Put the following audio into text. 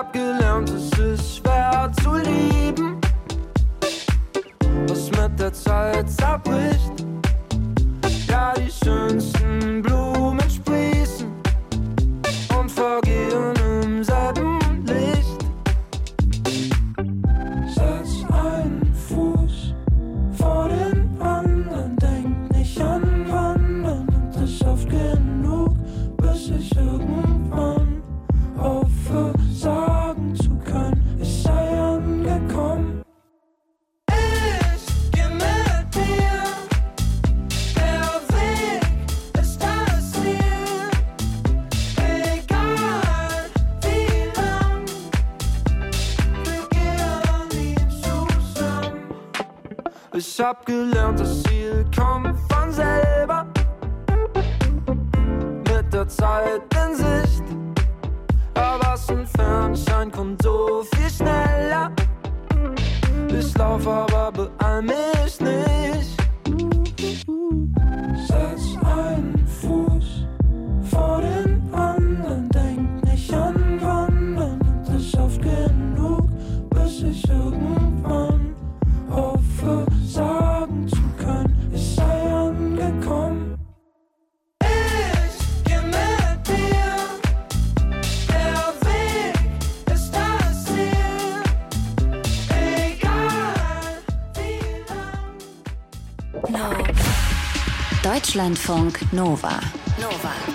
hab gelernt, es ist schwer zu lieben, was mit der Zeit zerbricht. Ja, die schönsten Blumen sprießen und vergehen im selben Licht. Setz einen Fuß vor den anderen, denk nicht an Wandern und das oft genug, bis ich irgendwann hoffe, sagen zu können, ich sei angekommen. Ich geh mit dir, der Weg ist das Ziel, egal wie lang, wir gehen nie zusammen. Ich hab gelernt, das Ziel kommt von selber, mit der Zeit in Sicht. Aber was entfernt scheint, kommt so viel schneller. Ich lauf, aber beeil mich nicht. Setz einen Fuß vor den anderen, denk nicht an Wandern und das oft genug, bis ich irgendwann hoffe, sagen zu können, ich sei angekommen. Ich geh mit dir, der Weg ist das Ziel, egal wie lang. Deutschlandfunk Nova.